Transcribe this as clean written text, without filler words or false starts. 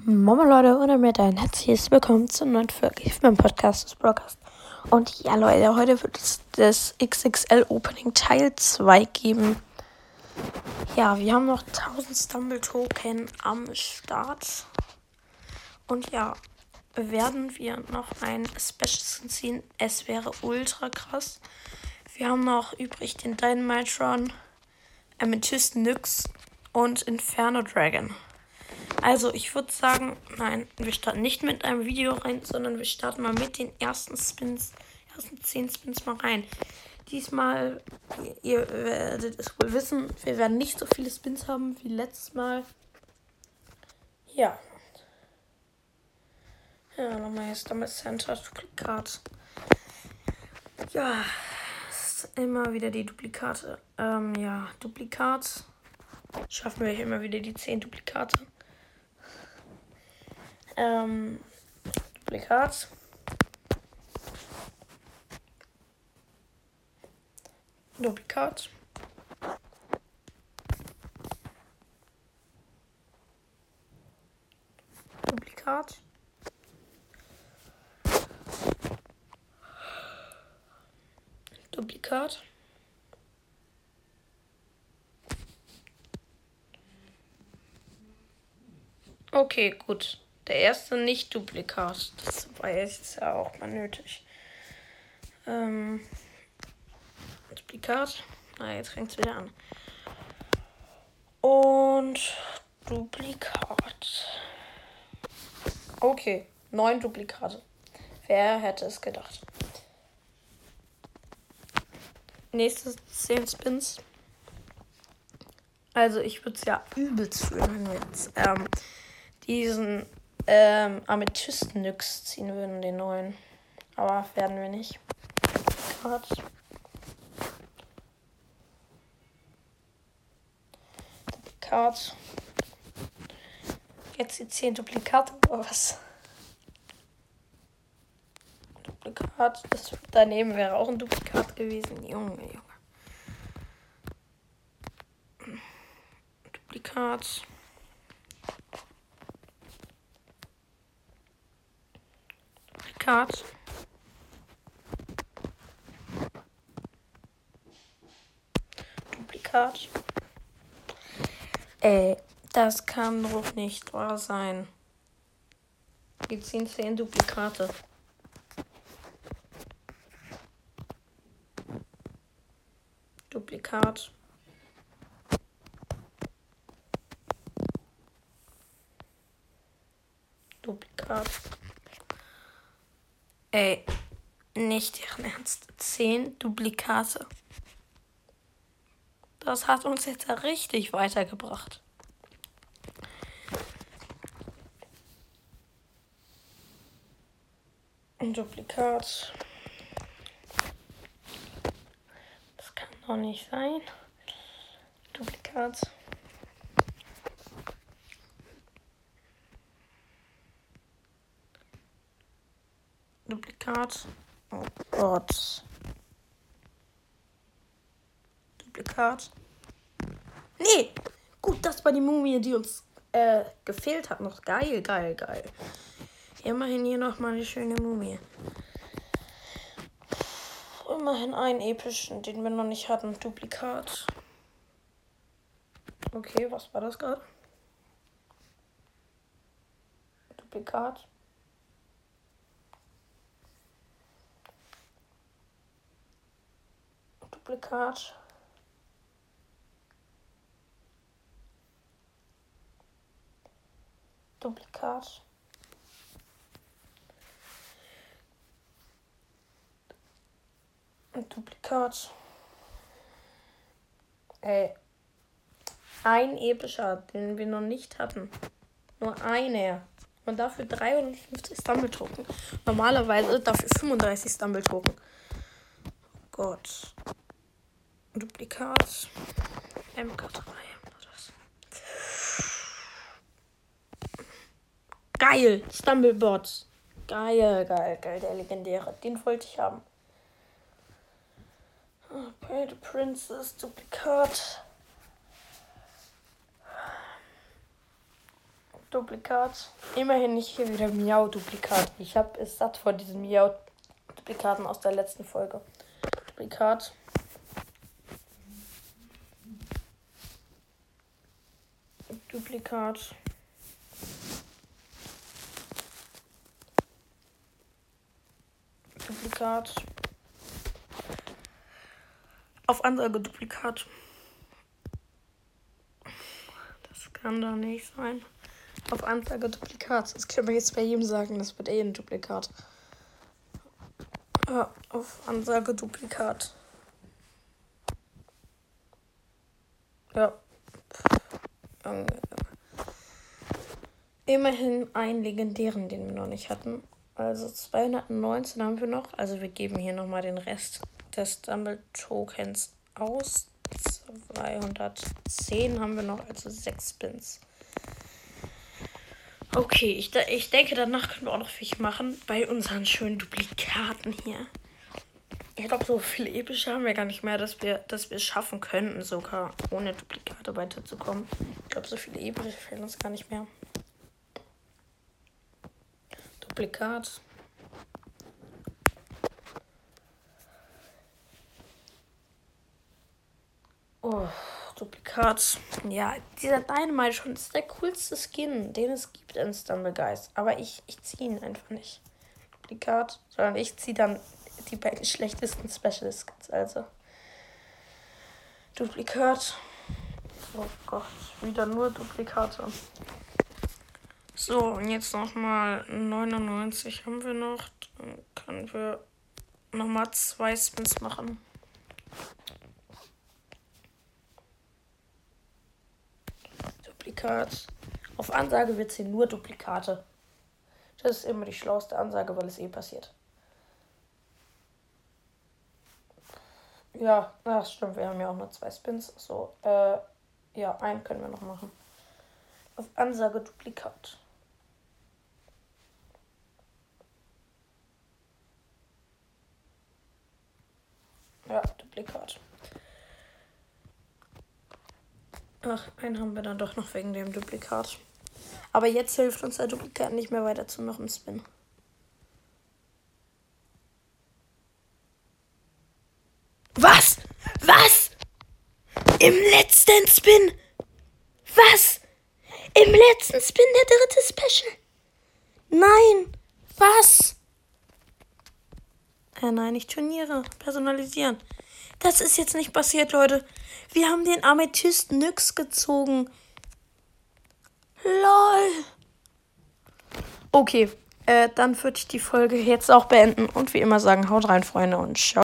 Moin Leute und damit ein herzliches Willkommen zur neuen Folge auf meinem Podcast, das Broadcast. Und ja Leute, heute wird es das XXL Opening Teil 2 geben. Ja, wir haben noch 1000 Stumble Token am Start. Und ja, werden wir noch ein Special ziehen. Es wäre ultra krass. Wir haben noch übrig den Dynamite-Run, Amethyst Nyx und Inferno Dragon. Also, ich würde sagen, nein, wir starten nicht mit einem Video rein, sondern wir starten mal mit den ersten 10 Spins mal rein. Diesmal, ihr werdet es wohl wissen, wir werden nicht so viele Spins haben wie letztes Mal. Ja. Ja, nochmal jetzt damit Center Duplikat. Ja, es ist immer wieder die Duplikate. Ja, Duplikat. Schaffen wir immer wieder die 10 Duplikate. Duplikat. Duplikat. Duplikat. Duplikat. Okay, gut. Der erste Nicht-Duplikat. Das war jetzt ja auch mal nötig. Duplikat. Jetzt fängt es wieder an. Und Duplikat. Okay, 9 Duplikate. Wer hätte es gedacht? Nächstes 10 Spins. Also ich würde es ja übelst fühlen, wenn wir jetzt diesen Amethyst-Nyx ziehen würden, den neuen. Aber werden wir nicht. Duplikat. Jetzt die 10 Duplikate oder was? Duplikat. Das daneben wäre auch ein Duplikat gewesen. Junge. Duplikat. Duplikat. Duplikat. Das kann doch nicht wahr sein. Wir ziehen 10 Duplikate. Duplikat. Duplikat. Nicht deren Ernst. 10 Duplikate. Das hat uns jetzt richtig weitergebracht. Ein Duplikat. Das kann doch nicht sein. Duplikat. Duplikat. Oh Gott. Duplikat. Nee. Gut, das war die Mumie, die uns gefehlt hat. Noch geil. Immerhin hier nochmal eine schöne Mumie. Immerhin einen epischen, den wir noch nicht hatten. Duplikat. Okay, was war das gerade? Duplikat. Duplikat. Duplikat. Duplikat. Ein epischer, den wir noch nicht hatten. Nur einer. Und dafür 350 Stumble Token. Normalerweise dafür 35 Stumble Token. Oh Gott. Duplikat. MK3. Geil. Stumblebot. Geil. Der legendäre. Den wollte ich haben. Pay the Princess. Duplikat. Duplikat. Immerhin nicht hier wieder Miau-Duplikat. Ich habe es satt vor diesen Miau-Duplikaten aus der letzten Folge. Duplikat. Duplikat. Duplikat. Auf Ansage Duplikat. Das kann doch nicht sein. Auf Ansage Duplikat. Das können wir jetzt bei jedem sagen. Das wird ein Duplikat. Ja, auf Ansage Duplikat. Ja. Immerhin einen legendären, den wir noch nicht hatten. Also 219 haben wir noch. Also wir geben hier nochmal den Rest des Stumble-Tokens aus. 210 haben wir noch, also 6 Spins. Okay, ich denke, danach können wir auch noch viel machen bei unseren schönen Duplikaten hier. Ich glaube, so viele epische haben wir gar nicht mehr, dass wir es schaffen könnten, sogar ohne Duplikate weiterzukommen. Ich glaube, so viele epische fehlen uns gar nicht mehr. Duplikat. Oh, Duplikat. Ja, dieser Dynamite schon ist der coolste Skin, den es gibt in Stumblegeist. Aber ich ziehe ihn einfach nicht. Duplikat, sondern ich ziehe dann die beiden schlechtesten Special Skins. Also Duplikat. Oh Gott, wieder nur Duplikate. So, und jetzt nochmal 99 haben wir noch. Dann können wir nochmal 2 Spins machen. Duplikat. Auf Ansage wird es hier nur Duplikate. Das ist immer die schlauste Ansage, weil es passiert. Ja, das stimmt. Wir haben ja auch nur 2 Spins. So, ja, einen können wir noch machen. Auf Ansage Duplikat. Ja, Duplikat. Ach, einen haben wir dann doch noch wegen dem Duplikat. Aber jetzt hilft uns der Duplikat nicht mehr weiter zu noch einem Spin. Was? Was? Im letzten Spin? Was? Im letzten Spin der dritte Special? Nein. Was? Nein, nicht Turniere. Personalisieren. Das ist jetzt nicht passiert, Leute. Wir haben den Amethyst Nyx gezogen. LOL. Okay, dann würde ich die Folge jetzt auch beenden. Und wie immer sagen, haut rein, Freunde, und ciao.